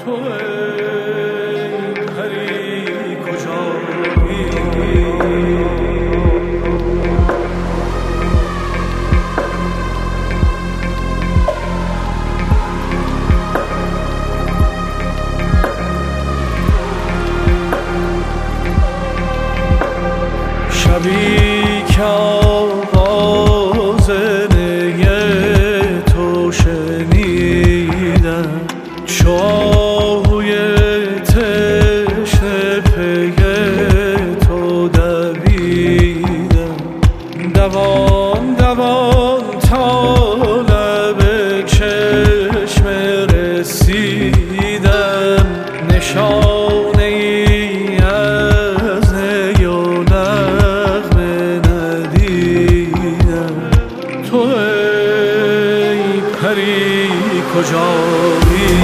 تو ای پری کجایی؟ شبی که آواز نی تو شنیدم، چاهوی تشنه پی تو دویدم، دوان دوان تا لب چشم رسیدم، نشانه ای از نی و نغمه ندیدم. تو ای پری کجایی؟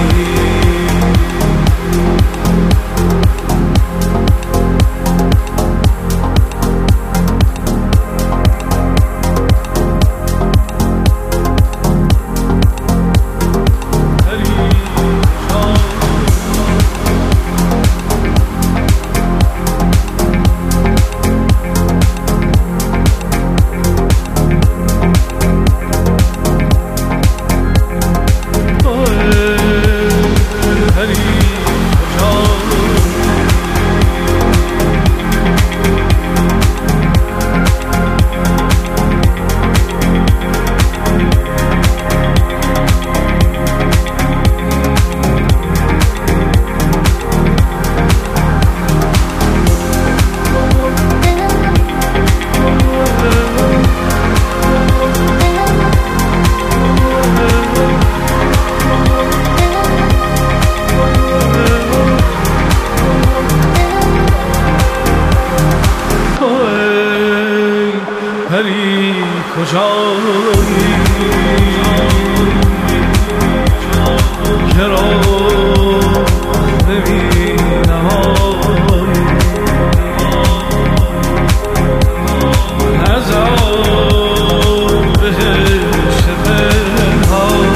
پری کجایی؟ چرا نمی‌بینم نزار بهشت پنهان؟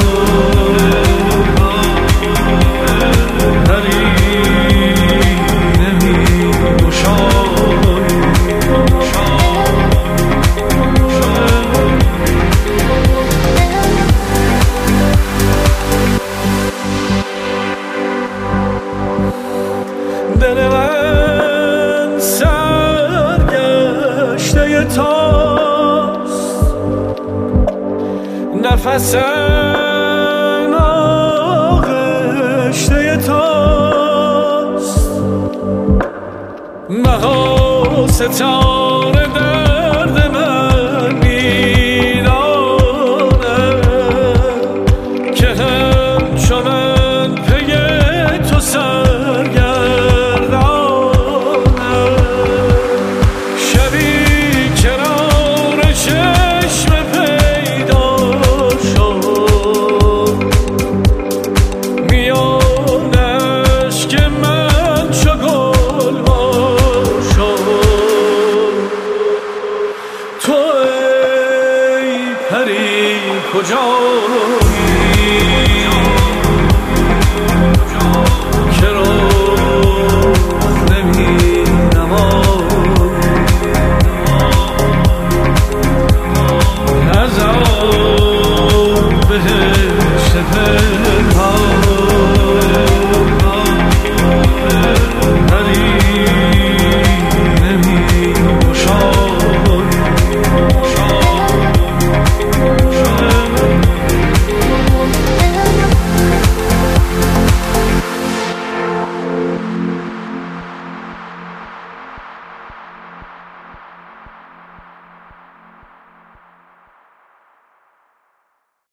پری نمی‌گشایی. دل من سرگشته تاست، نفسم آغشته تاست، مها ستاره درد من میداند که همچو من پی تو کجایی؟ چرا نمی‌نمایی؟ نزار بهشت